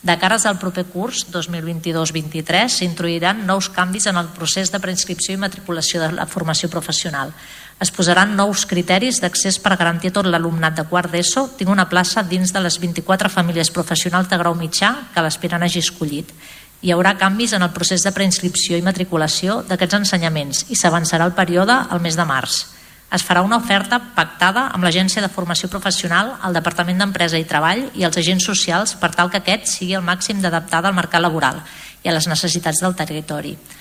De cares al proper curs 2022-23 s'introduiran nous canvis en el procés de preinscripció i matriculació de la formació professional. Es posaran nous criteris d'accés per garantir a tot l'alumnat de quart d'ESO tingui una plaça dins de les 24 famílies professionals de grau mitjà que l'aspirant hagi escollit. Hi haurà canvis en el procés de preinscripció i matriculació d'aquests ensenyaments i s'avançarà el període al mes de març. Es farà una oferta pactada amb l'Agència de Formació Professional, el Departament d'Empresa i Treball i els agents socials per tal que aquest sigui el màxim d'adaptada al mercat laboral i a les necessitats del territori.